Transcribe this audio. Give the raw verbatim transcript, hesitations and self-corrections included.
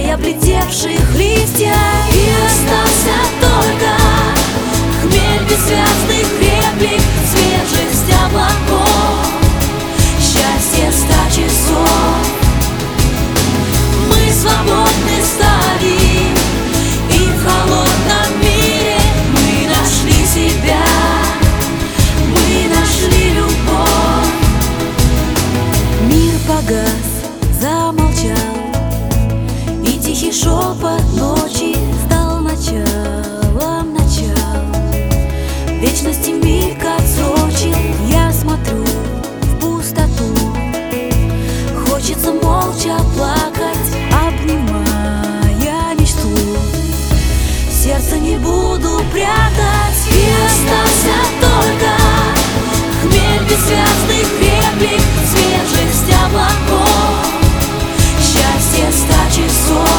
облетевших листья. И остался только хмель бессвязных реплик, свежесть облаков, счастье ста часов. Мы свободны стали, и в холодном мире мы нашли себя, мы нашли любовь. Мир погас, замолчал, и тихий шепот ночи стал началом начал. Вечности миг отсрочил, я смотрю в пустоту. Хочется молча плакать, обнимая мечту. Сердце не буду прятать, и остался только хмель бессвязных реплик, свежесть облаков, счастье ста часов.